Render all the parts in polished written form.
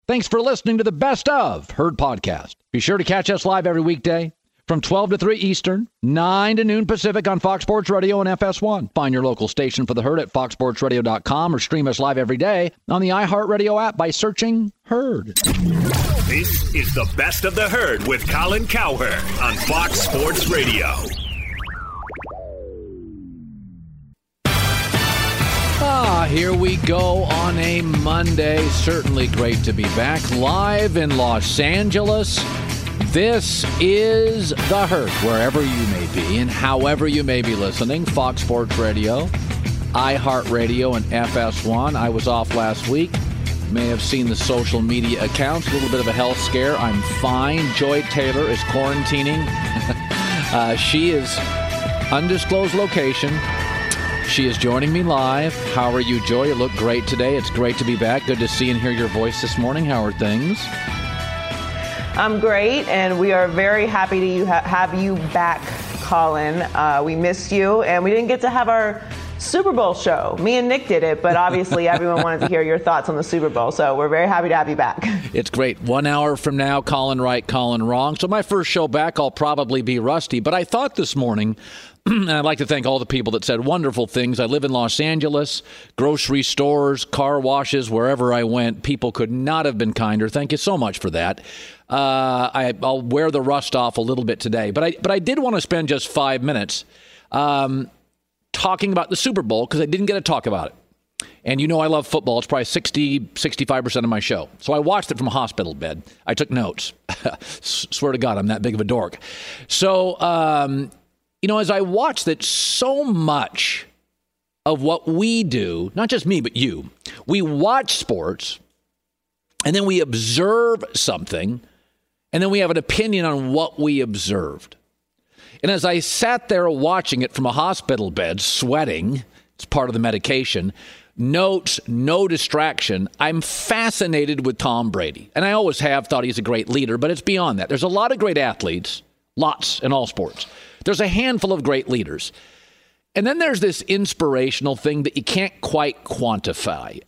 Thanks for listening to the Best of Herd podcast. Be sure to catch us live every weekday from 12 to 3 Eastern, 9 to noon Pacific on Fox Sports Radio and FS1. Find your local station for the Herd at foxsportsradio.com or stream us live every day on the iHeartRadio app by searching Herd. This is the Best of the Herd with Colin Cowherd on Fox Sports Radio. Here we go on a Monday. Certainly great to be back live in Los Angeles. This is The Herd, wherever you may be and however you may be listening. Fox Sports Radio, iHeartRadio, and FS1. I was off last week. May have seen the social media accounts. A little bit of a health scare. I'm fine. Joy Taylor is quarantining. She is undisclosed location. She is joining me live. How are you, Joy? You look great today. It's great to be back. Good to see and hear your voice this morning. How are things? I'm great, and we are very happy to have you back, Colin. We missed you, and we didn't get to have our Super Bowl show. Me and Nick did it, but obviously everyone wanted to hear your thoughts on the Super Bowl, so we're very happy to have you back. It's great. 1 hour from now, Colin right, Colin wrong. So my first show back, I'll probably be rusty, but I thought this morning, and I'd like to thank all the people that said wonderful things. I live in Los Angeles, grocery stores, car washes, wherever I went. People could not have been kinder. Thank you so much for that. I'll wear the rust off a little bit today. But I did want to spend just 5 minutes talking about the Super Bowl because I didn't get to talk about it. And you know I love football. It's probably 65% of my show. So I watched it from a hospital bed. I took notes. Swear to God, I'm that big of a dork. So, as I watched it, so much of what we do, not just me, but you, we watch sports, and then we observe something, and then we have an opinion on what we observed. And as I sat there watching it from a hospital bed, sweating, it's part of the medication, notes, no distraction, I'm fascinated with Tom Brady. And I always have thought he's a great leader, but it's beyond that. There's a lot of great athletes, lots in all sports. There's a handful of great leaders. And then there's this inspirational thing that you can't quite quantify,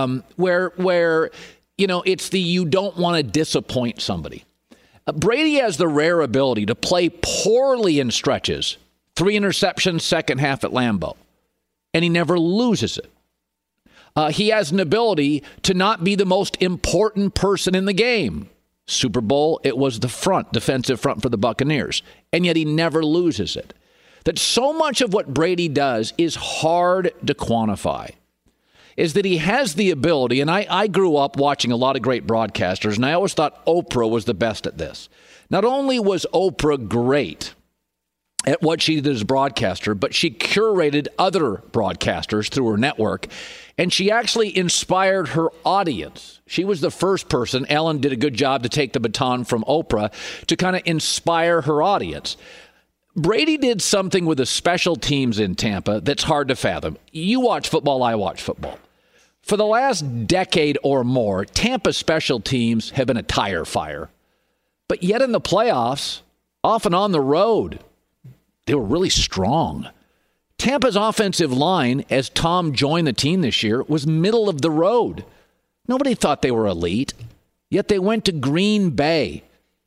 where it's the you don't want to disappoint somebody. Brady has the rare ability to play poorly in stretches, 3 interceptions second half at Lambeau, and he never loses it. He has an ability to not be the most important person in the game. Super Bowl, it was the defensive front for the Buccaneers, and yet he never loses it. That so much of what Brady does is hard to quantify, is that he has the ability, and I grew up watching a lot of great broadcasters, and I always thought Oprah was the best at this. Not only was Oprah great at what she did as a broadcaster, but she curated other broadcasters through her network, and she actually inspired her audience. She was the first person, Ellen did a good job to take the baton from Oprah, to kind of inspire her audience. Brady did something with the special teams in Tampa that's hard to fathom. You watch football, I watch football. For the last decade or more, Tampa special teams have been a tire fire. But yet in the playoffs, often on the road, they were really strong. Tampa's offensive line, as Tom joined the team this year, was middle of the road. Nobody thought they were elite. Yet they went to Green Bay,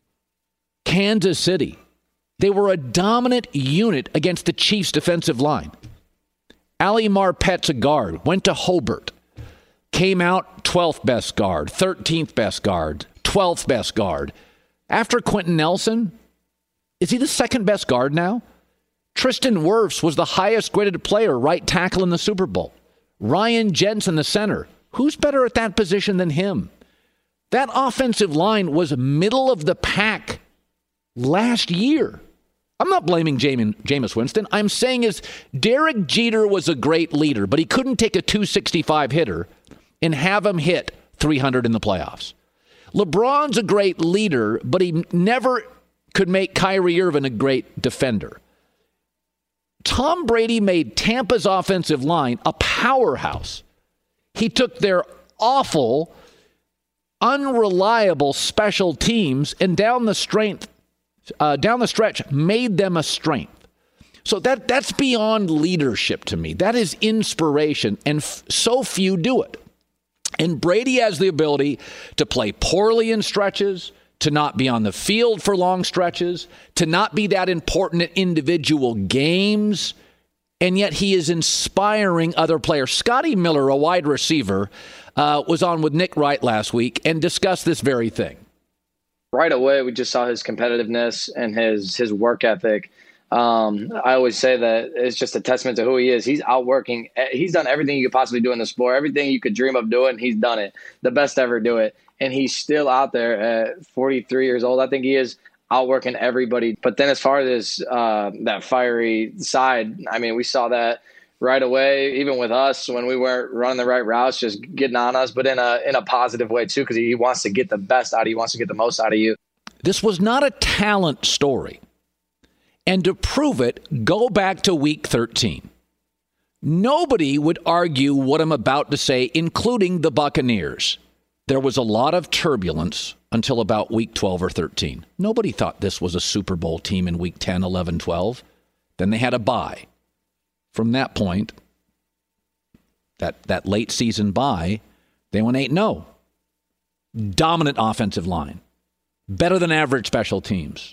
Kansas City. They were a dominant unit against the Chiefs' defensive line. Ali Marpet's a guard, went to Hobart, came out 12th best guard, 13th best guard, 12th best guard. After Quentin Nelson, is he the second best guard now? Tristan Wirfs was the highest graded player, right tackle in the Super Bowl. Ryan Jensen, the center. Who's better at that position than him? That offensive line was middle of the pack last year. I'm not blaming Jameis Winston. I'm saying is Derek Jeter was a great leader, but he couldn't take a 265 hitter and have him hit 300 in the playoffs. LeBron's a great leader, but he never could make Kyrie Irving a great defender. Tom Brady made Tampa's offensive line a powerhouse. He took their awful, unreliable special teams and down the stretch made them a strength. So that's beyond leadership to me. That is inspiration, and so few do it. And Brady has the ability to play poorly in stretches, to not be on the field for long stretches, to not be that important in individual games, and yet he is inspiring other players. Scotty Miller, a wide receiver, was on with Nick Wright last week and discussed this very thing. Right away, we just saw his competitiveness and his work ethic. I always say that it's just a testament to who he is. He's outworking. He's done everything you could possibly do in the sport. Everything you could dream of doing, he's done it. The best to ever do it. And he's still out there at 43 years old. I think he is outworking everybody. But then as far as that fiery side, I mean, we saw that right away, even with us when we weren't running the right routes, just getting on us, but in a positive way too, because he wants to get the best out of you, he wants to get the most out of you. This was not a talent story. And to prove it, go back to week 13. Nobody would argue what I'm about to say, including the Buccaneers. There was a lot of turbulence until about week 12 or 13. Nobody thought this was a Super Bowl team in week 10, 11, 12. Then they had a bye. From that point, that late season bye, they went 8-0. Dominant offensive line. Better than average special teams.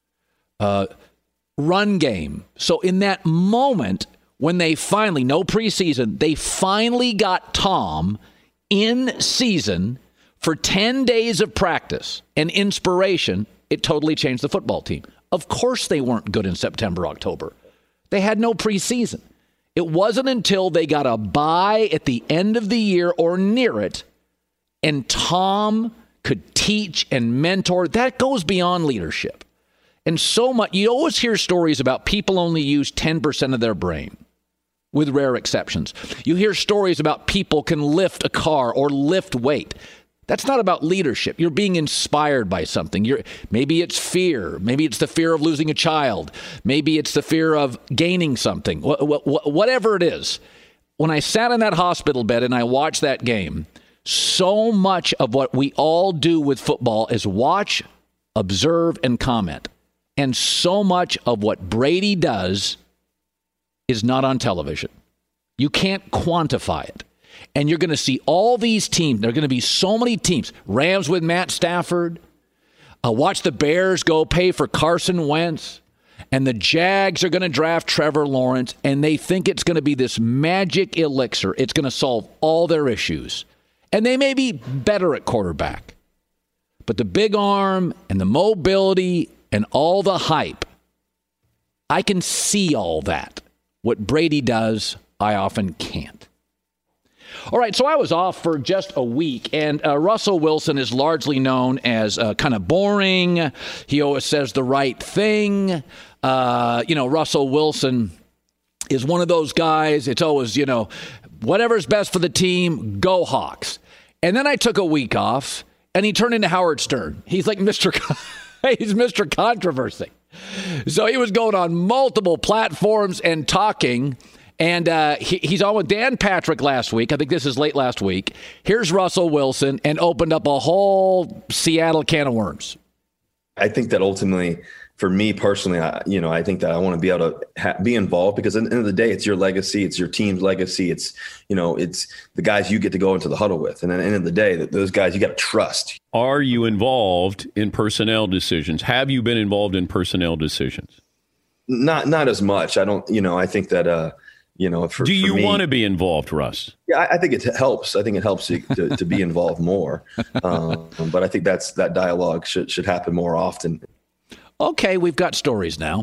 Run game. So in that moment, when they finally, no preseason, they finally got Tom in season for 10 days of practice and inspiration, it totally changed the football team. Of course they weren't good in September, October. They had no preseason. It wasn't until they got a bye at the end of the year or near it, and Tom could teach and mentor. That goes beyond leadership. And so much, you always hear stories about people only use 10% of their brain, with rare exceptions. You hear stories about people can lift a car or lift weight. That's not about leadership. You're being inspired by something. Maybe it's fear. Maybe it's the fear of losing a child. Maybe it's the fear of gaining something. Whatever it is. When I sat in that hospital bed and I watched that game, so much of what we all do with football is watch, observe, and comment. And so much of what Brady does is not on television. You can't quantify it. And you're going to see all these teams. There are going to be so many teams. Rams with Matt Stafford. Watch the Bears go pay for Carson Wentz. And the Jags are going to draft Trevor Lawrence. And they think it's going to be this magic elixir. It's going to solve all their issues. And they may be better at quarterback. But the big arm and the mobility and all the hype, I can see all that. What Brady does, I often can't. All right, so I was off for just a week, and Russell Wilson is largely known as kind of boring. He always says the right thing. Russell Wilson is one of those guys. It's always, whatever's best for the team, go Hawks. And then I took a week off, and he turned into Howard Stern. He's like he's Mr. Controversy. So he was going on multiple platforms and talking. And he's on with Dan Patrick last week. I think this is late last week. Here's Russell Wilson and opened up a whole Seattle can of worms. I think that ultimately, for me personally, I think that I want to be able to be involved, because at the end of the day, it's your legacy. It's your team's legacy. It's the guys you get to go into the huddle with. And at the end of the day, those guys you got to trust. Are you involved in personnel decisions? Have you been involved in personnel decisions? Not as much. I don't, I think that, do you want to be involved, Russ? Yeah, I think it helps. I think it helps to be involved more. But I think that dialogue should happen more often. Okay, we've got stories now.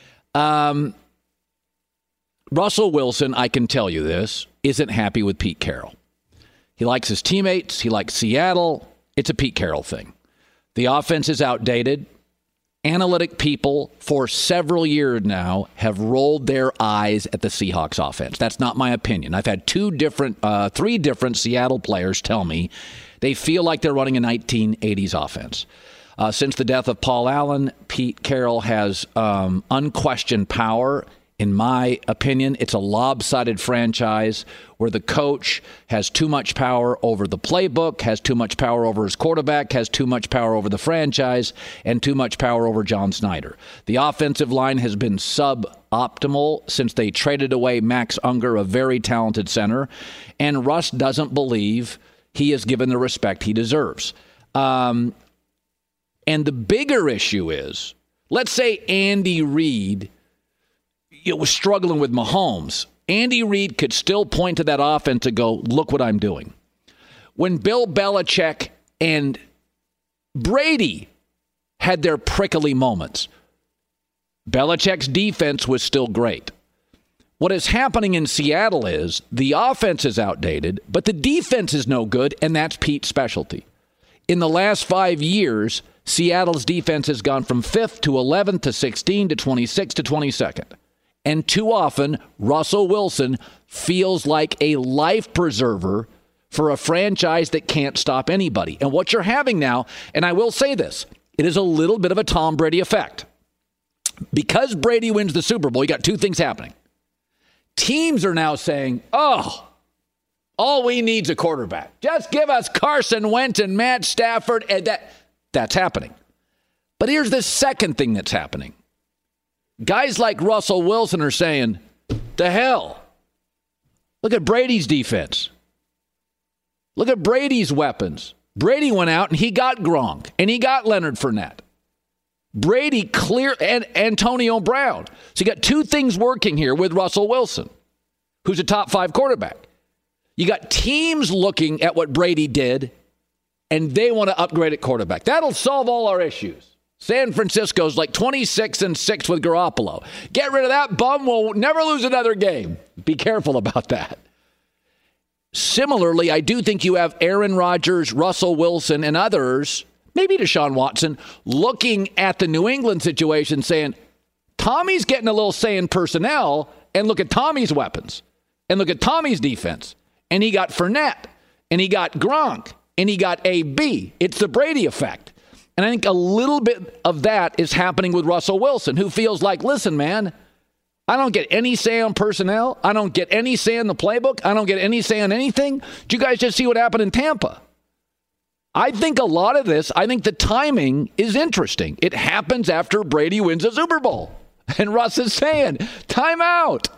Russell Wilson, I can tell you this, isn't happy with Pete Carroll. He likes his teammates. He likes Seattle. It's a Pete Carroll thing. The offense is outdated. Analytic people for several years now have rolled their eyes at the Seahawks offense. That's not my opinion. I've had three different Seattle players tell me they feel like they're running a 1980s offense. Since the death of Paul Allen, Pete Carroll has unquestioned power. In my opinion, it's a lopsided franchise where the coach has too much power over the playbook, has too much power over his quarterback, has too much power over the franchise, and too much power over John Snyder. The offensive line has been suboptimal since they traded away Max Unger, a very talented center, and Russ doesn't believe he is given the respect he deserves. And the bigger issue is, let's say Andy Reid was struggling with Mahomes. Andy Reid could still point to that offense and go, look what I'm doing. When Bill Belichick and Brady had their prickly moments, Belichick's defense was still great. What is happening in Seattle is the offense is outdated, but the defense is no good, and that's Pete's specialty. In the last 5 years, Seattle's defense has gone from 5th to 11th to 16th to 26th to 22nd. And too often, Russell Wilson feels like a life preserver for a franchise that can't stop anybody. And what you're having now, and I will say this, it is a little bit of a Tom Brady effect. Because Brady wins the Super Bowl, you got two things happening. Teams are now saying, oh, all we need is a quarterback. Just give us Carson Wentz and Matt Stafford. And that's happening. But here's the second thing that's happening. Guys like Russell Wilson are saying, the hell. Look at Brady's defense. Look at Brady's weapons. Brady went out and he got Gronk and he got Leonard Fournette. Brady and Antonio Brown. So you got two things working here with Russell Wilson, who's a top 5 quarterback. You got teams looking at what Brady did, and they want to upgrade at quarterback. That'll solve all our issues. San Francisco's like 26-6 with Garoppolo. Get rid of that bum. We'll never lose another game. Be careful about that. Similarly, I do think you have Aaron Rodgers, Russell Wilson, and others, maybe Deshaun Watson, looking at the New England situation saying, Tommy's getting a little say in personnel, and look at Tommy's weapons, and look at Tommy's defense. And he got Fournette, and he got Gronk, and he got AB. It's the Brady effect. And I think a little bit of that is happening with Russell Wilson, who feels like, listen, man, I don't get any say on personnel. I don't get any say in the playbook. I don't get any say on anything. Did you guys just see what happened in Tampa? I think a lot of this, I think the timing is interesting. It happens after Brady wins a Super Bowl. And Russ is saying, time out.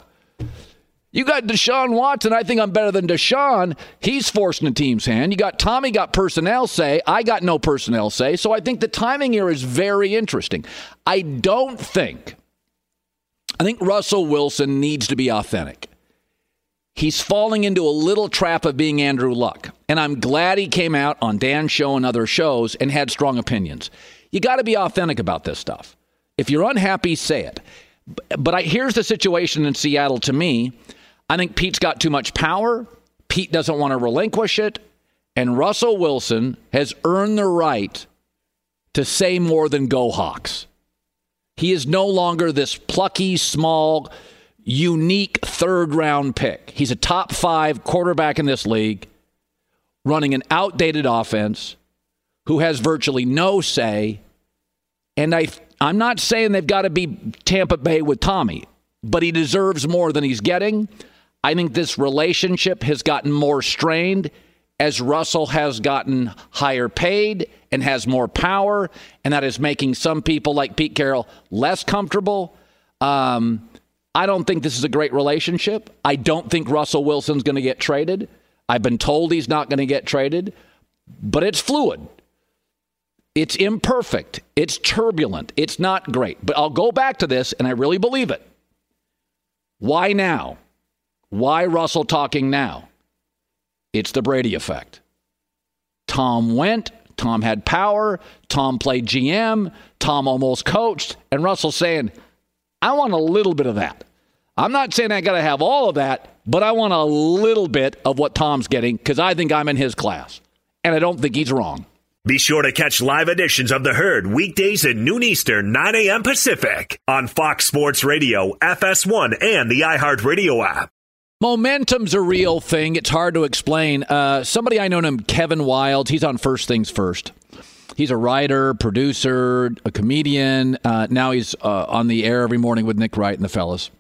You got Deshaun Watson. I think I'm better than Deshaun. He's forcing the team's hand. You got Tommy got personnel say. I got no personnel say. So I think the timing here is very interesting. I think Russell Wilson needs to be authentic. He's falling into a little trap of being Andrew Luck. And I'm glad he came out on Dan's show and other shows and had strong opinions. You got to be authentic about this stuff. If you're unhappy, say it. But here's the situation in Seattle to me. I think Pete's got too much power. Pete doesn't want to relinquish it. And Russell Wilson has earned the right to say more than go Hawks. He is no longer this plucky, small, unique third-round pick. He's a top 5 quarterback in this league, running an outdated offense, who has virtually no say. And I'm not saying they've got to be Tampa Bay with Tommy, but he deserves more than he's getting. I think this relationship has gotten more strained as Russell has gotten higher paid and has more power, and that is making some people like Pete Carroll less comfortable. I don't think this is a great relationship. I don't think Russell Wilson's going to get traded. I've been told he's not going to get traded, but it's fluid. It's imperfect. It's turbulent. It's not great. But I'll go back to this, and I really believe it. Why now? Why Russell talking now? It's the Brady effect. Tom went. Tom had power. Tom played GM. Tom almost coached. And Russell's saying, I want a little bit of that. I'm not saying I got to have all of that, but I want a little bit of what Tom's getting because I think I'm in his class. And I don't think he's wrong. Be sure to catch live editions of The Herd weekdays at noon Eastern, 9 a.m. Pacific on Fox Sports Radio, FS1, and the iHeartRadio app. Momentum's a real thing. It's hard to explain. Somebody I know named Kevin Wildes, he's on First Things First. He's a writer, producer, a comedian. Now he's on the air every morning with Nick Wright and the fellas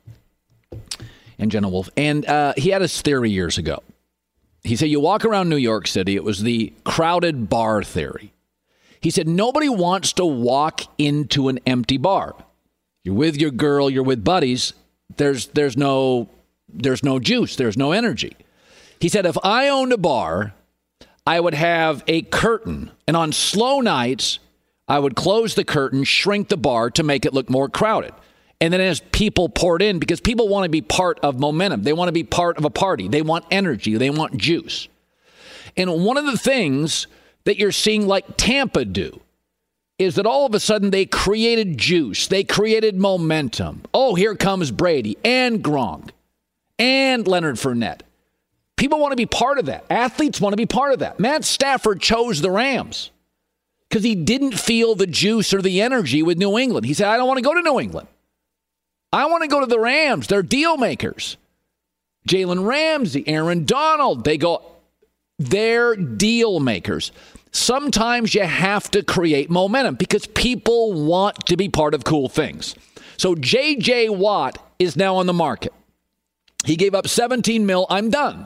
and Jenna Wolf. And he had his theory years ago. He said, you walk around New York City, it was the crowded bar theory. He said, nobody wants to walk into an empty bar. You're with your girl, you're with buddies. There's no juice. There's no energy. He said, if I owned a bar, I would have a curtain. And on slow nights, I would close the curtain, shrink the bar to make it look more crowded. And then as people poured in, because people want to be part of momentum, they want to be part of a party. They want energy. They want juice. And one of the things that you're seeing like Tampa do is that all of a sudden they created juice. They created momentum. Oh, here comes Brady and Gronk and Leonard Fournette. People want to be part of that. Athletes want to be part of that. Matt Stafford chose the Rams because he didn't feel the juice or the energy with New England. He said, I don't want to go to New England. I want to go to the Rams. They're deal makers. Jalen Ramsey, Aaron Donald, they're deal makers. Sometimes you have to create momentum because people want to be part of cool things. So J.J. Watt is now on the market. He gave up $17 million. I'm done.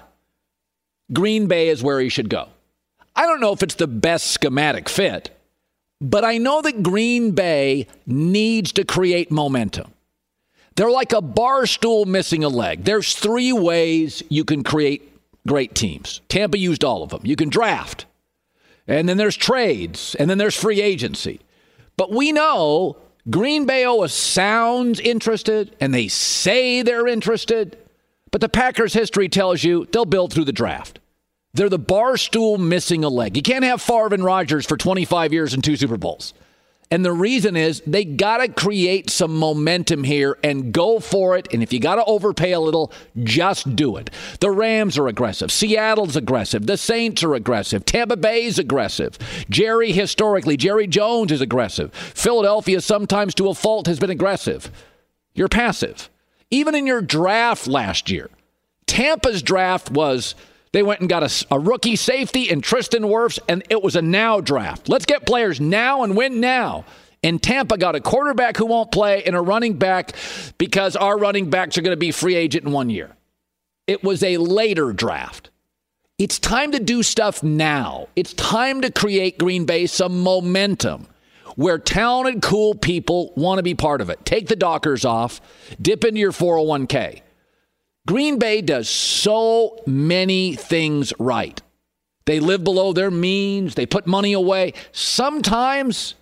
Green Bay is where he should go. I don't know if it's the best schematic fit, but I know that Green Bay needs to create momentum. They're like a bar stool missing a leg. There's 3 ways you can create great teams. Tampa used all of them. You can draft, and then there's trades, and then there's free agency. But we know Green Bay always sounds interested, and they say they're interested, but the Packers' history tells you they'll build through the draft. They're the bar stool missing a leg. You can't have Favre and Rodgers for 25 years and 2 Super Bowls. And the reason is they got to create some momentum here and go for it. And if you got to overpay a little, just do it. The Rams are aggressive. Seattle's aggressive. The Saints are aggressive. Tampa Bay's aggressive. Jerry Jones is aggressive. Philadelphia, sometimes to a fault, has been aggressive. You're passive. Even in your draft last year, Tampa's draft was... They went and got a rookie safety in Tristan Wirfs, and it was a now draft. Let's get players now and win now. And Tampa got a quarterback who won't play and a running back because our running backs are going to be free agent in 1 year. It was a later draft. It's time to do stuff now. It's time to create Green Bay some momentum where talented, cool people want to be part of it. Take the Dockers off. Dip into your 401k. Green Bay does so many things right. They live below their means. They put money away. Sometimes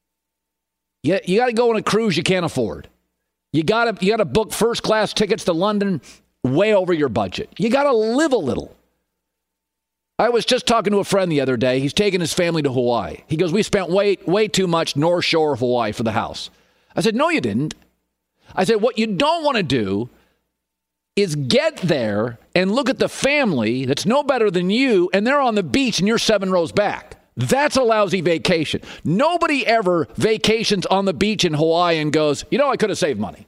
you got to go on a cruise you can't afford. You got to book first-class tickets to London way over your budget. You got to live a little. I was just talking to a friend the other day. He's taking his family to Hawaii. He goes, we spent way too much North Shore of Hawaii for the house. I said, no, you didn't. I said, what you don't want to do is get there and look at the family that's no better than you, and they're on the beach and you're 7 rows back. That's a lousy vacation. Nobody ever vacations on the beach in Hawaii and goes, I could have saved money.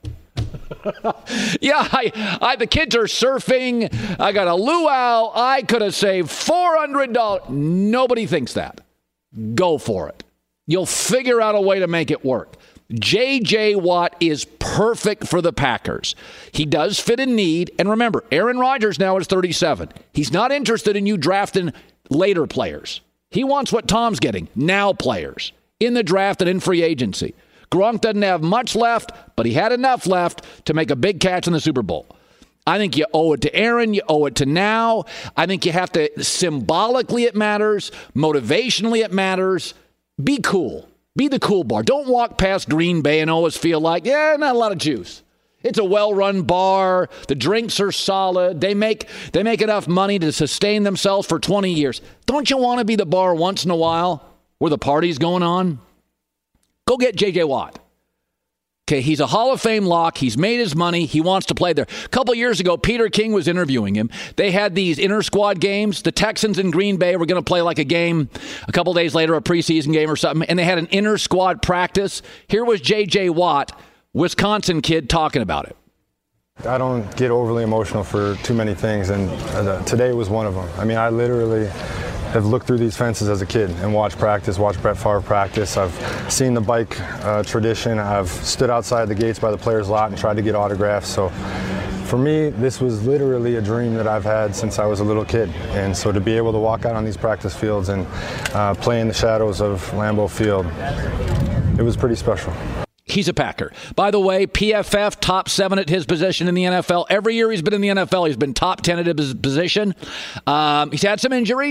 Yeah, the kids are surfing. I got a luau. I could have saved $400. Nobody thinks that. Go for it. You'll figure out a way to make it work. J.J. Watt is perfect for the Packers. He does fit in need. And remember, Aaron Rodgers now is 37. He's not interested in you drafting later players. He wants what Tom's getting, now players, in the draft and in free agency. Gronk doesn't have much left, but he had enough left to make a big catch in the Super Bowl. I think you owe it to Aaron. You owe it to now. I think you have to, symbolically it matters. Motivationally it matters. Be cool. Be the cool bar. Don't walk past Green Bay and always feel like, not a lot of juice. It's a well-run bar. The drinks are solid. They make enough money to sustain themselves for 20 years. Don't you want to be the bar once in a while where the party's going on? Go get J.J. Watt. Okay, he's a Hall of Fame lock. He's made his money. He wants to play there. A couple years ago, Peter King was interviewing him. They had these inter-squad games. The Texans in Green Bay were going to play like a game a couple days later, a preseason game or something, and they had an inter-squad practice. Here was J.J. Watt, Wisconsin kid, talking about it. I don't get overly emotional for too many things, and today was one of them. I mean, I literally have looked through these fences as a kid and watched Brett Favre practice. I've seen the bike tradition. I've stood outside the gates by the players' lot and tried to get autographs. So for me, this was literally a dream that I've had since I was a little kid. And so to be able to walk out on these practice fields and play in the shadows of Lambeau Field, it was pretty special. He's a Packer. By the way, PFF, top 7 at his position in the NFL. Every year he's been in the NFL, he's been top 10 at his position. He's had some injuries.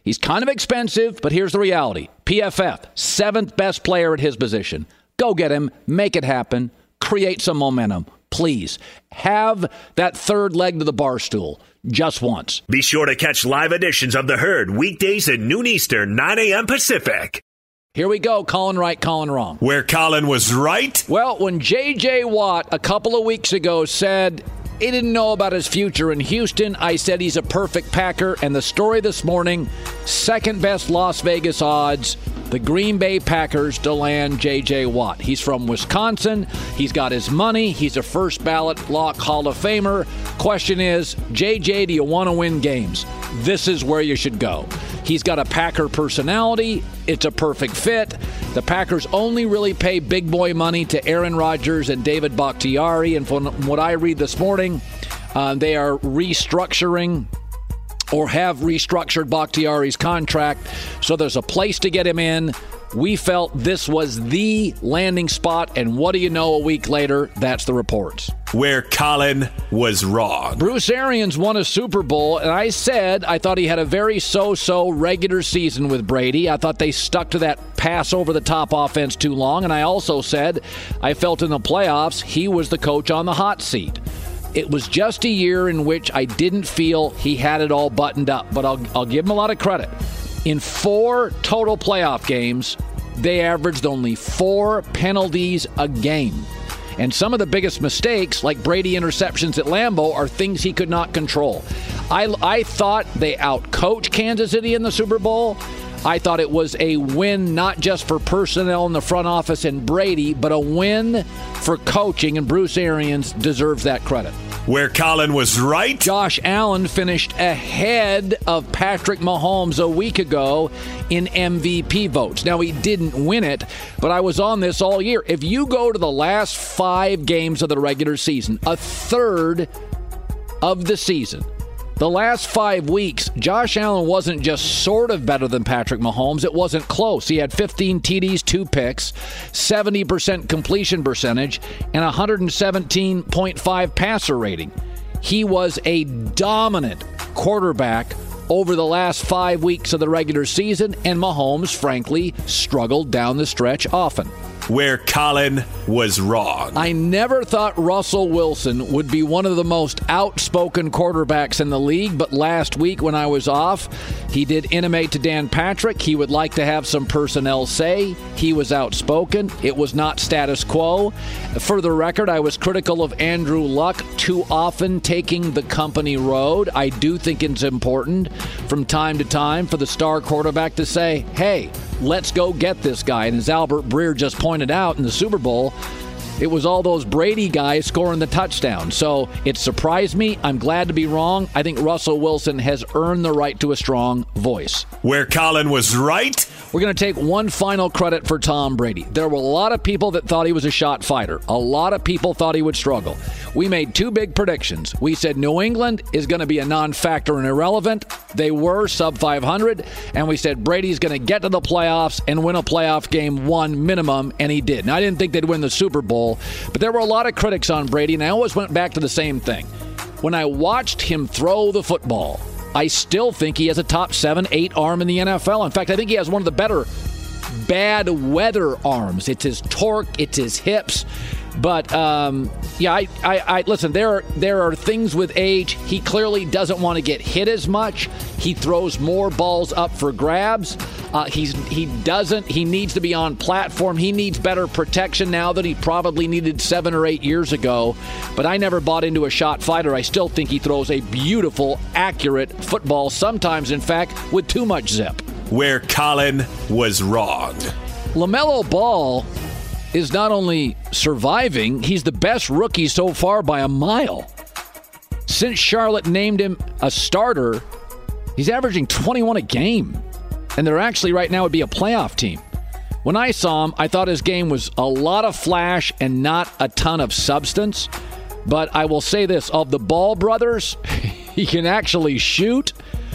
He's kind of expensive, but here's the reality. PFF, 7th best player at his position. Go get him. Make it happen. Create some momentum. Please. Have that third leg to the bar stool. Just once. Be sure to catch live editions of The Herd weekdays at noon Eastern, 9 a.m. Pacific. Here we go. Colin right, Colin wrong. Where Colin was right? Well, when J.J. Watt a couple of weeks ago said he didn't know about his future in Houston, I said he's a perfect Packer. And the story this morning, second best Las Vegas odds, the Green Bay Packers to land J.J. Watt. He's from Wisconsin. He's got his money. He's a first ballot lock Hall of Famer. Question is, J.J., do you want to win games? This is where you should go. He's got a Packer personality. It's a perfect fit. The Packers only really pay big boy money to Aaron Rodgers and David Bakhtiari. And from what I read this morning, they are restructuring or have restructured Bakhtiari's contract. So there's a place to get him in. We felt this was the landing spot. And what do you know, a week later, that's the reports. Where Colin was wrong. Bruce Arians won a Super Bowl, and I said I thought he had a very so-so regular season with Brady. I thought they stuck to that pass over-the-top offense too long, and I also said I felt in the playoffs he was the coach on the hot seat. It was just a year in which I didn't feel he had it all buttoned up, but I'll give him a lot of credit. In 4 total playoff games, they averaged only 4 penalties a game. And some of the biggest mistakes, like Brady interceptions at Lambeau, are things he could not control. I thought they outcoached Kansas City in the Super Bowl. I thought it was a win not just for personnel in the front office and Brady, but a win for coaching, and Bruce Arians deserves that credit. Where Colin was right. Josh Allen finished ahead of Patrick Mahomes a week ago in MVP votes. Now, he didn't win it, but I was on this all year. If you go to the last 5 games of the regular season, a third of the season, the last 5 weeks, Josh Allen wasn't just sort of better than Patrick Mahomes. It wasn't close. He had 15 TDs, 2 picks, 70% completion percentage, and 117.5 passer rating. He was a dominant quarterback over the last 5 weeks of the regular season, and Mahomes, frankly, struggled down the stretch often. Where Colin was wrong. I never thought Russell Wilson would be one of the most outspoken quarterbacks in the league, but last week when I was off, he did intimate to Dan Patrick he would like to have some personnel say. He was outspoken. It was not status quo. For the record, I was critical of Andrew Luck too often taking the company road. I do think it's important from time to time for the star quarterback to say, hey, let's go get this guy. And as Albert Breer just pointed out in the Super Bowl, it was all those Brady guys scoring the touchdown. So it surprised me. I'm glad to be wrong. I think Russell Wilson has earned the right to a strong voice. Where Colin was right. We're going to take one final credit for Tom Brady. There were a lot of people that thought he was a shot fighter. A lot of people thought he would struggle. We made 2 big predictions. We said New England is going to be a non-factor and irrelevant. They were sub 500. And we said Brady's going to get to the playoffs and win a playoff game 1 minimum, and he did. Now, I didn't think they'd win the Super Bowl, but there were a lot of critics on Brady, and I always went back to the same thing. When I watched him throw the football, I still think he has a top 7-8 arm in the NFL. In fact, I think he has one of the better bad weather arms. It's his torque, it's his hips. But, I listen, there are things with age. He clearly doesn't want to get hit as much. He throws more balls up for grabs. He needs to be on platform. He needs better protection now that he probably needed 7 or 8 years ago. But I never bought into a shot fighter. I still think he throws a beautiful, accurate football, sometimes, in fact, with too much zip. Where Colin was wrong. LaMelo Ball is not only surviving, he's the best rookie so far by a mile. Since Charlotte named him a starter, he's averaging 21 a game. And they're actually right now would be a playoff team. When I saw him, I thought his game was a lot of flash and not a ton of substance. But I will say this, of the Ball brothers, he can actually shoot.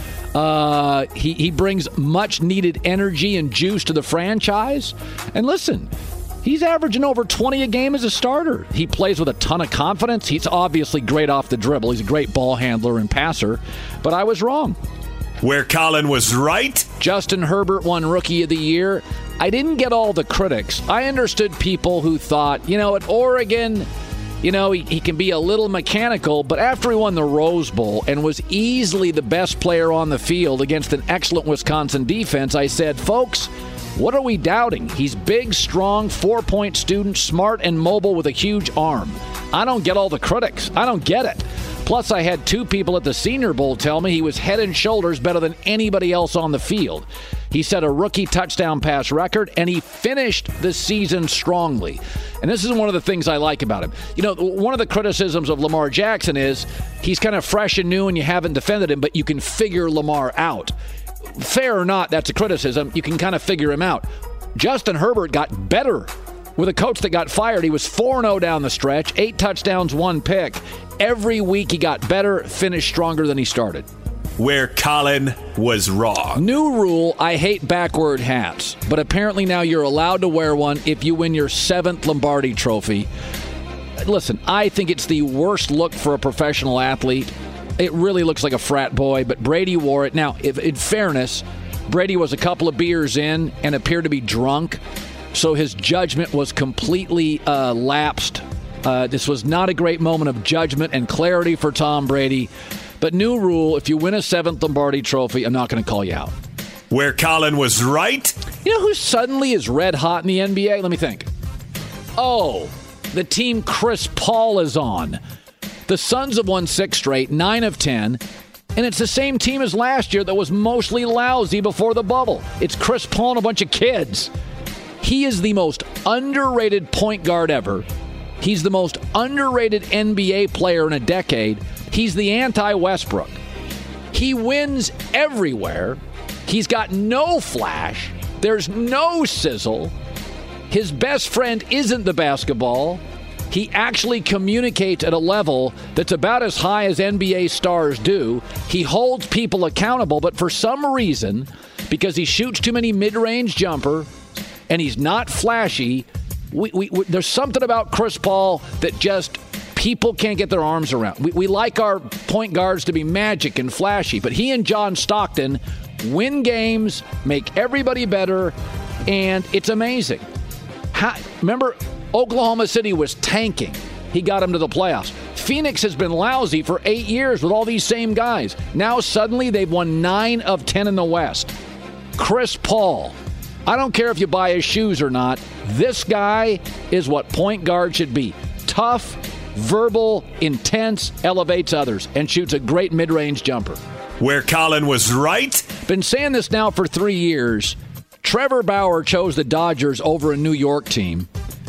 He brings much needed energy and juice to the franchise. And listen, he's averaging over 20 a game as a starter. He plays with a ton of confidence. He's obviously great off the dribble. He's a great ball handler and passer. But I was wrong. Where Colin was right. Justin Herbert won Rookie of the Year. I didn't get all the critics. I understood people who thought, at Oregon, he can be a little mechanical, but after he won the Rose Bowl and was easily the best player on the field against an excellent Wisconsin defense, I said, folks, what are we doubting? He's big, strong, 4-point student, smart and mobile with a huge arm. I don't get all the critics. I don't get it. Plus, I had 2 people at the Senior Bowl tell me he was head and shoulders better than anybody else on the field. He set a rookie touchdown pass record, and he finished the season strongly. And this is one of the things I like about him. One of the criticisms of Lamar Jackson is he's kind of fresh and new and you haven't defended him, but you can figure Lamar out. Fair or not, that's a criticism. You can kind of figure him out. Justin Herbert got better with a coach that got fired. He was 4-0 down the stretch, 8 touchdowns, 1 pick. Every week he got better, finished stronger than he started. Where Colin was wrong. New rule, I hate backward hats, but apparently now you're allowed to wear one if you win your 7th Lombardi trophy. Listen, I think it's the worst look for a professional athlete. It really looks like a frat boy, but Brady wore it. Now, in fairness, Brady was a couple of beers in and appeared to be drunk, so his judgment was completely lapsed. This was not a great moment of judgment and clarity for Tom Brady. But new rule, if you win a 7th Lombardi trophy, I'm not going to call you out. Where Colin was right. You know who suddenly is red hot in the NBA? Let me think. Oh, the team Chris Paul is on. The Suns have won 6 straight, 9 of 10. And it's the same team as last year that was mostly lousy before the bubble. It's Chris Paul and a bunch of kids. He is the most underrated point guard ever. He's the most underrated NBA player in a decade. He's the anti-Westbrook. He wins everywhere. He's got no flash. There's no sizzle. His best friend isn't the basketball. He actually communicates at a level that's about as high as NBA stars do. He holds people accountable, but for some reason, because he shoots too many mid-range jumper and he's not flashy, there's something about Chris Paul that just people can't get their arms around. We like our point guards to be magic and flashy, but he and John Stockton win games, make everybody better, and it's amazing. Remember, Oklahoma City was tanking. He got them to the playoffs. Phoenix has been lousy for 8 years with all these same guys. Now suddenly they've won 9 of 10 in the West. Chris Paul. I don't care if you buy his shoes or not. This guy is what point guard should be. Tough, verbal, intense, elevates others, and shoots a great mid-range jumper. Where Colin was right. Been saying this now for 3 years. Trevor Bauer chose the Dodgers over a New York team.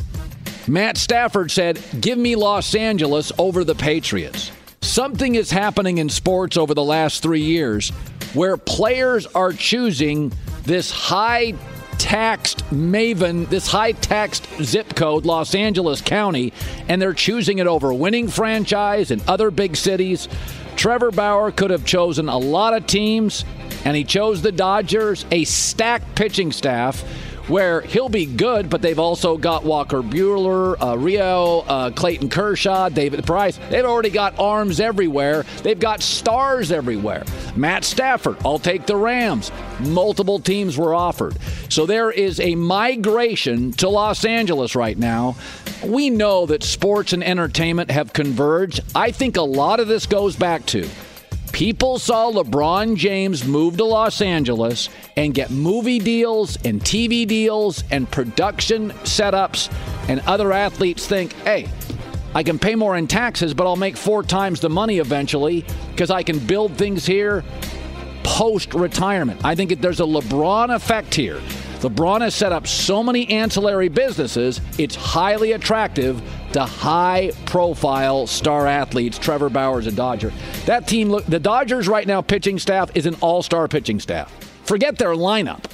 Matt Stafford said, give me Los Angeles over the Patriots. Something is happening in sports over the last 3 years where players are choosing this high-taxed maven, this high-taxed zip code, Los Angeles County, and they're choosing it over winning franchise in other big cities. Trevor Bauer could have chosen a lot of teams, and he chose the Dodgers, a stacked pitching staff where he'll be good, but they've also got Walker Buehler, Rio, Clayton Kershaw, David Price. They've already got arms everywhere. They've got stars everywhere. Matt Stafford, I'll take the Rams. Multiple teams were offered. So there is a migration to Los Angeles right now. We know that sports and entertainment have converged. I think a lot of this goes back to people saw LeBron James move to Los Angeles and get movie deals and TV deals and production setups, and other athletes think, hey, I can pay more in taxes, but I'll make 4 times the money eventually because I can build things here post-retirement. I think there's a LeBron effect here. LeBron has set up so many ancillary businesses, it's highly attractive to high-profile star athletes. Trevor Bauer's a Dodger. That team, look, the Dodgers right now pitching staff is an all-star pitching staff. Forget their lineup.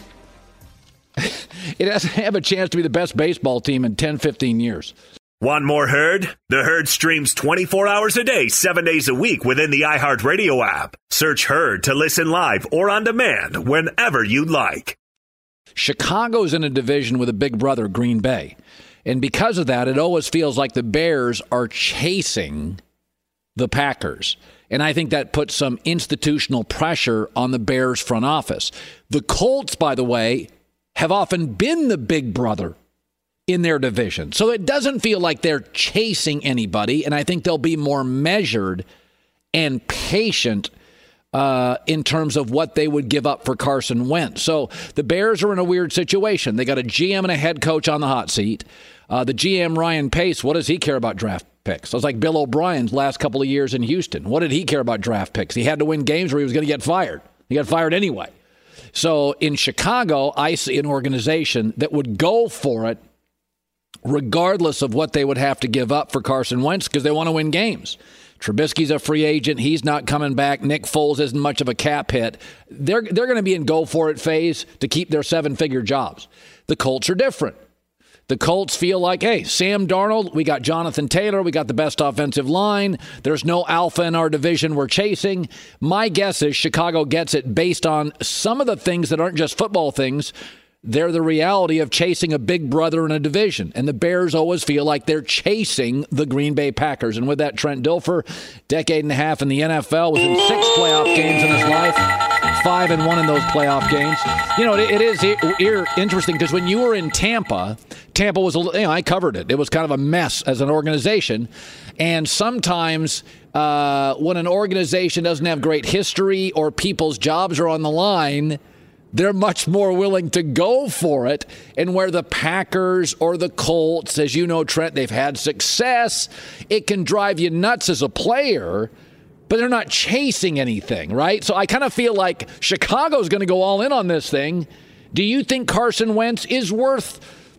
It doesn't have a chance to be the best baseball team in 10, 15 years. Want more Herd? The Herd streams 24 hours a day, 7 days a week within the iHeartRadio app. Search Herd to listen live or on demand whenever you like. Chicago's in a division with a big brother, Green Bay. And because of that, it always feels like the Bears are chasing the Packers. And I think that puts some institutional pressure on the Bears front office. The Colts, by the way, have often been the big brother in their division. So it doesn't feel like they're chasing anybody, and I think they'll be more measured and patient in terms of what they would give up for Carson Wentz. So the Bears are in a weird situation. They got a GM and a head coach on the hot seat. The GM, Ryan Pace, what does he care about draft picks? So it's like Bill O'Brien's last couple of years in Houston. What did he care about draft picks? He had to win games where he was going to get fired. He got fired anyway. So in Chicago, I see an organization that would go for it regardless of what they would have to give up for Carson Wentz because they want to win games. Trubisky's a free agent. He's not coming back. Nick Foles isn't much of a cap hit. They're going to be in go-for-it phase to keep their seven-figure jobs. The Colts are different. The Colts feel like, hey, Sam Darnold, we got Jonathan Taylor, we got the best offensive line. There's no alpha in our division we're chasing. My guess is Chicago gets it based on some of the things that aren't just football things. They're the reality of chasing a big brother in a division. And the Bears always feel like they're chasing the Green Bay Packers. And with that, Trent Dilfer, decade and a half in the NFL, was in 6 playoff games in his life, 5-1 in those playoff games. You know, it is interesting because when you were in Tampa was, I covered it. It was kind of a mess as an organization. And sometimes when an organization doesn't have great history or people's jobs are on the line, they're much more willing to go for it. And where the Packers or the Colts, as you know, Trent, they've had success, it can drive you nuts as a player, but they're not chasing anything, right? So I kind of feel like Chicago's going to go all in on this thing. Do you think Carson Wentz is worth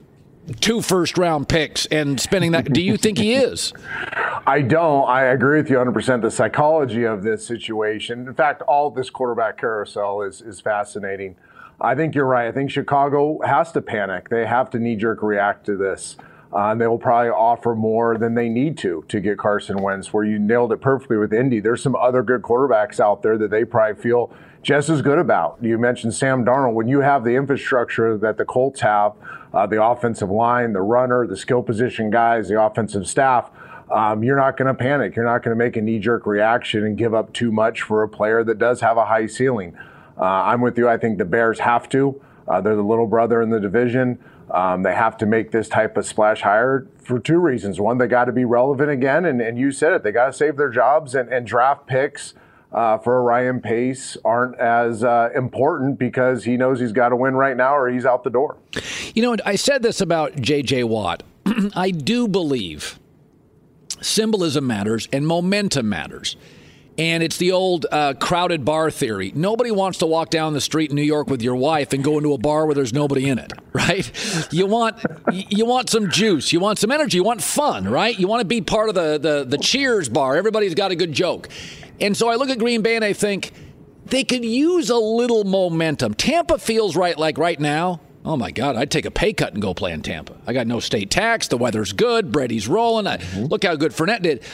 2 first-round picks and spending that? Do you think he is? I don't. I agree with you 100%. The psychology of this situation, in fact, all this quarterback carousel is fascinating. I think you're right. I think Chicago has to panic. They have to knee-jerk react to this. And they will probably offer more than they need to get Carson Wentz, where you nailed it perfectly with Indy. There's some other good quarterbacks out there that they probably feel just as good about. You mentioned Sam Darnold. When you have the infrastructure that the Colts have, the offensive line, the runner, the skill position guys, the offensive staff, you're not going to panic. You're not going to make a knee-jerk reaction and give up too much for a player that does have a high ceiling. I'm with you. I think the Bears have to. They're the little brother in the division. They have to make this type of splash hire for 2 reasons. One, they got to be relevant again, and you said it. They got to save their jobs, and draft picks for Ryan Pace aren't as important because he knows he's got to win right now or he's out the door. You know, I said this about J.J. Watt. I do believe symbolism matters and momentum matters. And it's the old crowded bar theory. Nobody wants to walk down the street in New York with your wife and go into a bar where there's nobody in it, right? You want some juice. You want some energy. You want fun, right? You want to be part of the cheers bar. Everybody's got a good joke. And so I look at Green Bay and I think they could use a little momentum. Tampa feels right now. Oh, my God, I'd take a pay cut and go play in Tampa. I got no state tax. The weather's good. Brady's rolling. Look how good Fournette did.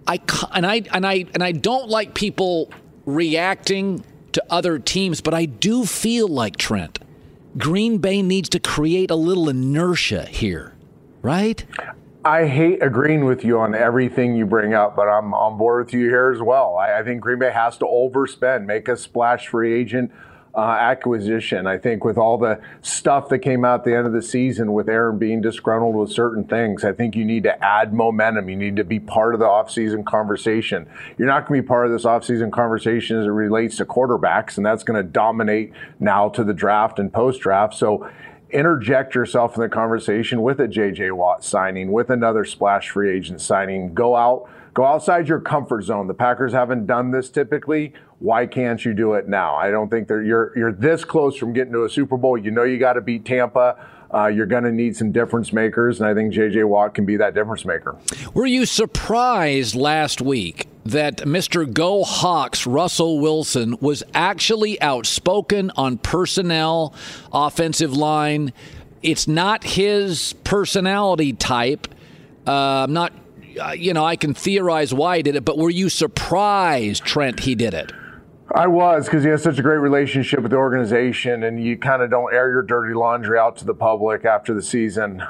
I don't like people reacting to other teams, but I do feel like, Trent, Green Bay needs to create a little inertia here, right? I hate agreeing with you on everything you bring up, but I'm on board with you here as well. I think Green Bay has to overspend, make a splash free agent acquisition. I think with all the stuff that came out at the end of the season with Aaron being disgruntled with certain things, I think you need to add momentum. You need to be part of the offseason conversation. You're not going to be part of this offseason conversation as it relates to quarterbacks, and that's going to dominate now to the draft and post-draft. So interject yourself in the conversation with a J.J. Watt signing, with another splash free agent signing. Go outside your comfort zone. The Packers haven't done this typically. Why can't you do it now? I don't think you're this close from getting to a Super Bowl. You know you got to beat Tampa. You're going to need some difference makers, and I think J.J. Watt can be that difference maker. Were you surprised last week that Mr. Go Hawks, Russell Wilson, was actually outspoken on personnel, offensive line? It's not his personality type. I can theorize why he did it, but were you surprised, Trent, he did it? I was, because he has such a great relationship with the organization, and you kind of don't air your dirty laundry out to the public after the season.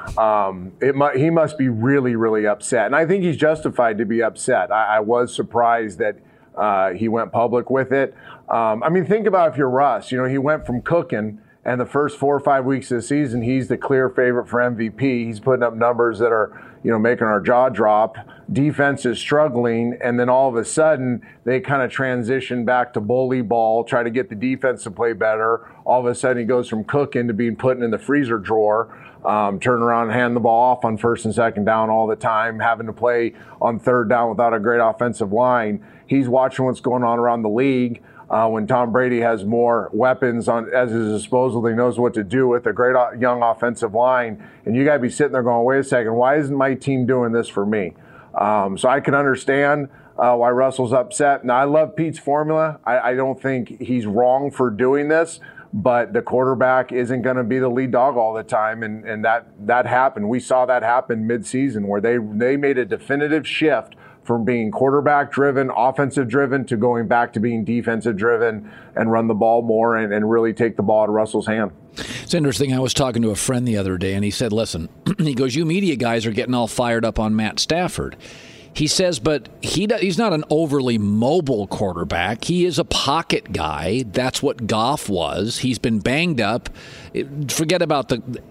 He must be really, really upset, and I think he's justified to be upset. I was surprised that he went public with it. I mean, think about if you're Russ. You know, he went from cooking, and the first 4 or 5 weeks of the season, he's the clear favorite for MVP. He's putting up numbers that are, making our jaw drop. Defense is struggling, and then all of a sudden, they kind of transition back to bully ball, try to get the defense to play better. All of a sudden, he goes from cooking to being put in the freezer drawer, turn around and hand the ball off on first and second down all the time, having to play on third down without a great offensive line. He's watching what's going on around the league. When Tom Brady has more weapons at his disposal, he knows what to do with a great young offensive line. And you got to be sitting there going, wait a second, why isn't my team doing this for me? So I can understand why Russell's upset. Now, I love Pete's formula. I don't think he's wrong for doing this, but the quarterback isn't going to be the lead dog all the time. And that happened. We saw that happen midseason where they made a definitive shift from being quarterback-driven, offensive-driven, to going back to being defensive-driven and run the ball more and really take the ball out of Russell's hand. It's interesting. I was talking to a friend the other day, and he said, listen, he goes, you media guys are getting all fired up on Matt Stafford. He says, but he's not an overly mobile quarterback. He is a pocket guy. That's what Goff was. He's been banged up. Forget about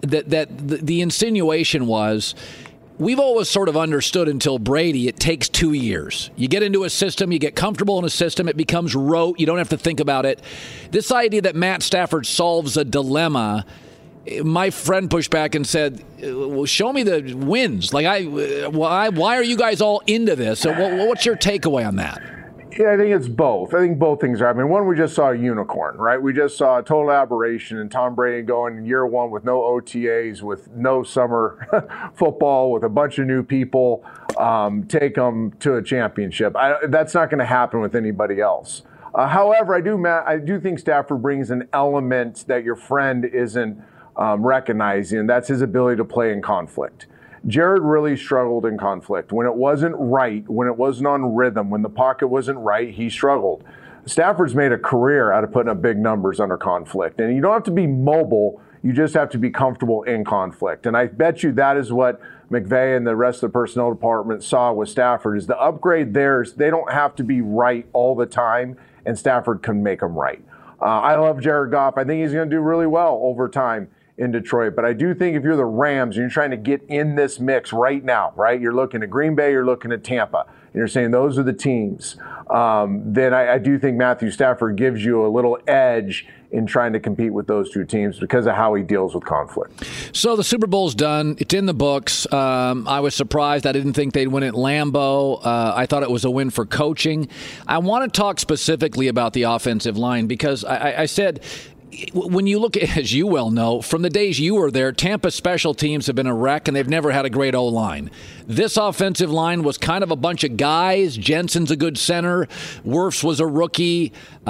the insinuation was, we've always sort of understood until Brady, it takes 2 years. You get into a system, you get comfortable in a system, it becomes rote, you don't have to think about it. This idea that Matt Stafford solves a dilemma, my friend pushed back and said, well, show me the wins. Like, why are you guys all into this? So what's your takeaway on that? Yeah, I think it's both. I think both things are. I mean, one, we just saw a unicorn, right? We just saw a total aberration in Tom Brady going in year one with no OTAs, with no summer football, with a bunch of new people, take them to a championship. That's not going to happen with anybody else. However, I do think Stafford brings an element that your friend isn't recognizing, and that's his ability to play in conflict. Jared really struggled in conflict. When it wasn't right, when it wasn't on rhythm, when the pocket wasn't right, he struggled. Stafford's made a career out of putting up big numbers under conflict. And you don't have to be mobile, you just have to be comfortable in conflict. And I bet you that is what McVay and the rest of the personnel department saw with Stafford, is the upgrade there is they don't have to be right all the time, and Stafford can make them right. I love Jared Goff. I think he's going to do really well over time in Detroit. But I do think if you're the Rams and you're trying to get in this mix right now, right? You're looking at Green Bay, you're looking at Tampa, and you're saying those are the teams. Then I do think Matthew Stafford gives you a little edge in trying to compete with those two teams because of how he deals with conflict. So the Super Bowl's done. It's in the books. I was surprised. I didn't think they'd win at Lambeau. I thought it was a win for coaching. I want to talk specifically about the offensive line because I said, when you look at, as you well know, from the days you were there, Tampa's special teams have been a wreck, and they've never had a great O-line. This offensive line was kind of a bunch of guys. Jensen's a good center. Wirfs was a rookie.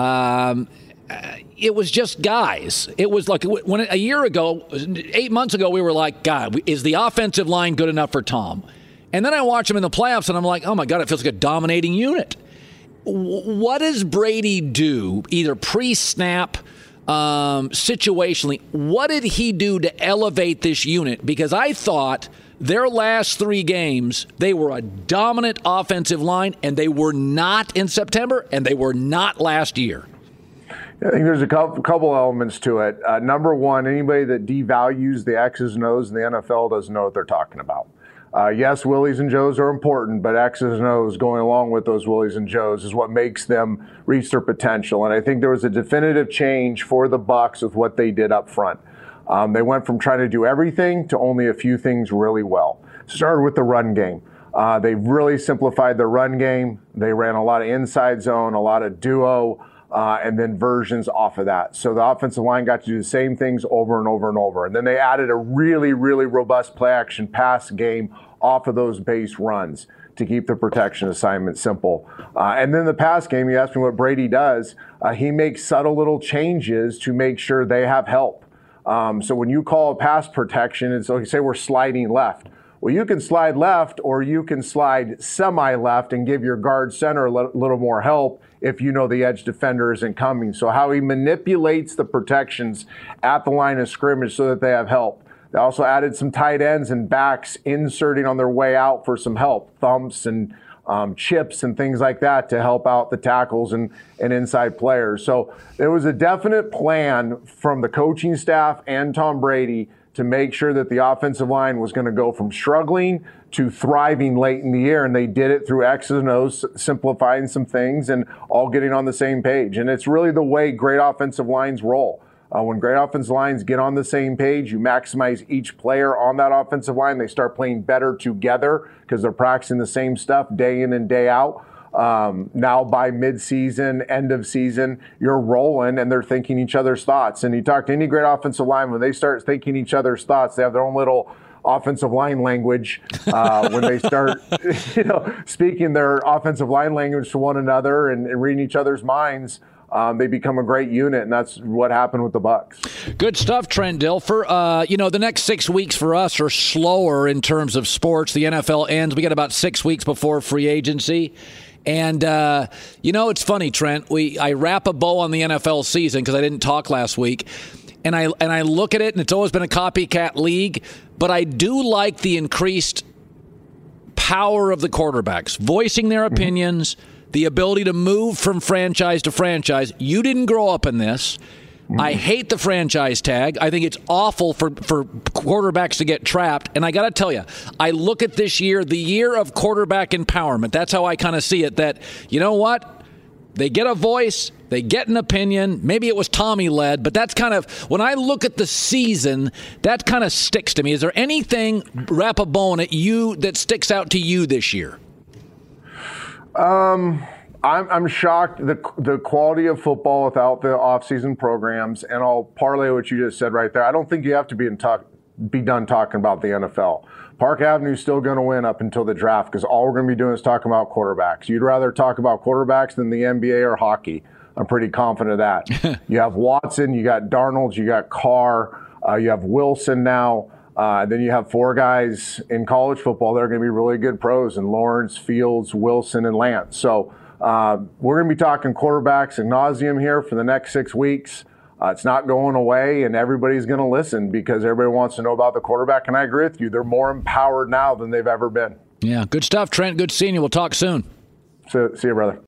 It was just guys. It was like when a year ago, 8 months ago, we were like, God, is the offensive line good enough for Tom? And then I watch him in the playoffs, and I'm like, oh, my God, it feels like a dominating unit. What does Brady do, either pre-snap, situationally? What did he do to elevate this unit? Because I thought their last 3 games, they were a dominant offensive line, and they were not in September, and they were not last year. I think there's a couple elements to it. Number one, anybody that devalues the X's and O's in the NFL doesn't know what they're talking about. Yes, Willies and Joes are important, but X's and O's going along with those Willies and Joes is what makes them reach their potential. And I think there was a definitive change for the Bucs with what they did up front. They went from trying to do everything to only a few things really well. Started with the run game. They really simplified their run game. They ran a lot of inside zone, a lot of duo, and then versions off of that. So the offensive line got to do the same things over and over and over. And then they added a really, really robust play action pass game off of those base runs to keep the protection assignment simple. And then the pass game, you asked me what Brady does. He makes subtle little changes to make sure they have help. So when you call a pass protection, it's like, say we're sliding left. Well, you can slide left or you can slide semi-left and give your guard center a little more help if you know the edge defender isn't coming. So how he manipulates the protections at the line of scrimmage so that they have help. They also added some tight ends and backs inserting on their way out for some help, thumps and chips and things like that to help out the tackles and inside players. So there was a definite plan from the coaching staff and Tom Brady to make sure that the offensive line was going to go from struggling to thriving late in the year. And they did it through X's and O's, simplifying some things and all getting on the same page. And it's really the way great offensive lines roll. When great offensive lines get on the same page, you maximize each player on that offensive line. They start playing better together because they're practicing the same stuff day in and day out. Now by mid-season, end of season, you're rolling and they're thinking each other's thoughts. And you talk to any great offensive line, when they start thinking each other's thoughts, they have their own little offensive line language when they start speaking their offensive line language to one another and reading each other's minds. They become a great unit, and that's what happened with the Bucs. Good stuff, Trent Dilfer. The next 6 weeks for us are slower in terms of sports. The NFL ends. We got about 6 weeks before free agency. And, it's funny, Trent. I wrap a bow on the NFL season because I didn't talk last week. And I look at it, and it's always been a copycat league. But I do like the increased power of the quarterbacks, voicing their opinions, the ability to move from franchise to franchise. You didn't grow up in this. I hate the franchise tag. I think it's awful for quarterbacks to get trapped. And I got to tell you, I look at this year, the year of quarterback empowerment. That's how I kind of see it, that, you know what? They get a voice. They get an opinion. Maybe it was Tommy-led, but that's kind of, when I look at the season, that kind of sticks to me. Is there anything, wrap a bone at you, that sticks out to you this year? I'm shocked the quality of football without the off-season programs, and I'll parlay what you just said right there. I don't think you have to be done talking about the NFL. Park Avenue's still going to win up until the draft because all we're going to be doing is talking about quarterbacks. You'd rather talk about quarterbacks than the NBA or hockey. I'm pretty confident of that. You have Watson, you got Darnold, you got Carr, you have Wilson now. Then you have 4 guys in college football that are going to be really good pros, and Lawrence, Fields, Wilson, and Lance. So we're going to be talking quarterbacks ad nauseum here for the next 6 weeks. It's not going away, and everybody's going to listen because everybody wants to know about the quarterback. And I agree with you. They're more empowered now than they've ever been. Yeah, good stuff, Trent. Good seeing you. We'll talk soon. See you, brother.